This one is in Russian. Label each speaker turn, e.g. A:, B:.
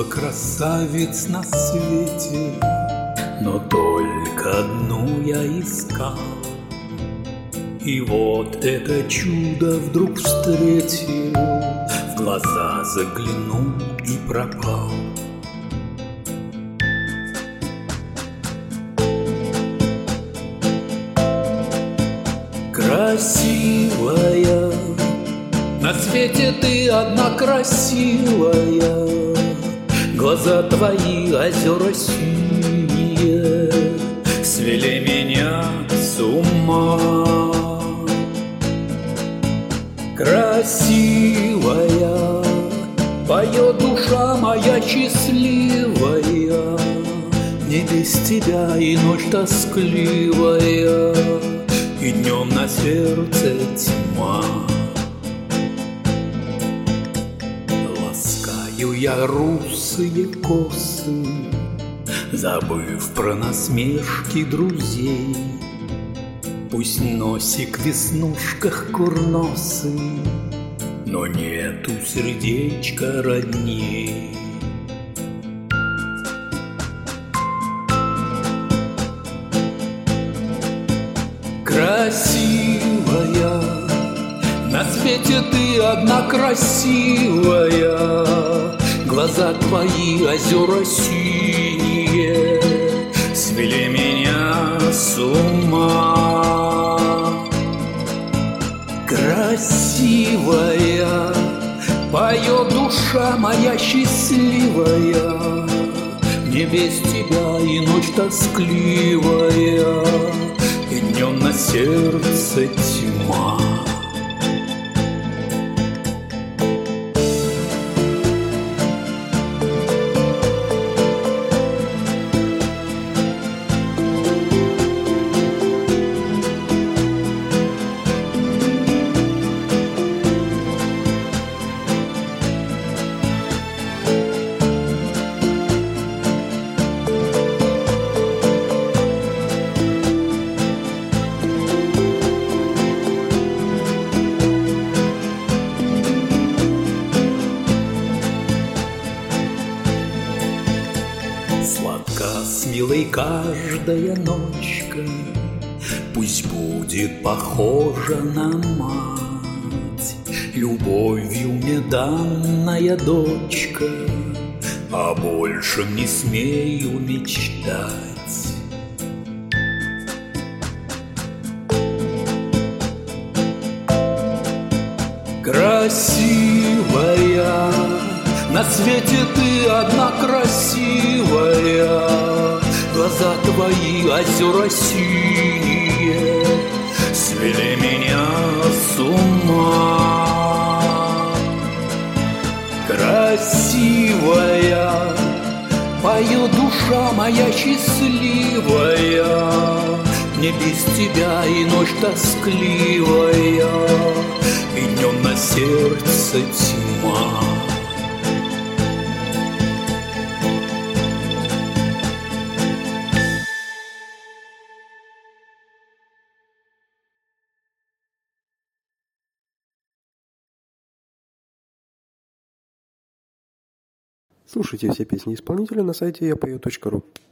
A: красавиц на свете, но только одну я искал. И вот это чудо вдруг встретил, в глаза заглянул и пропал. Красивая, на свете ты одна красивая, глаза твои озера синие свели меня с ума. Красивая, поет душа моя счастливая, не без тебя и ночь тоскливая, и днем на сердце тьма. Ласкаю я русые косы, забыв про насмешки друзей. Пусть носик в веснушках курносый, но нету сердечка родней. Красивая, на свете ты одна красивая, глаза твои озера синие свели меня с ума. Красивая, поет душа моя счастливая, не без тебя и ночь тоскливая, и днем на сердце тьма. Сладка с милой каждая ночка, пусть будет похожа на мать. Любовью мне данная дочка, а больше не смею мечтать. Красивая, на свете ты одна красивая, глаза твои озера синие свели меня с ума. Красивая, поет душа моя счастливая, не без тебя и ночь тоскливая, и днем на сердце тьма.
B: Слушайте все песни исполнителя на сайте yapeo.ru.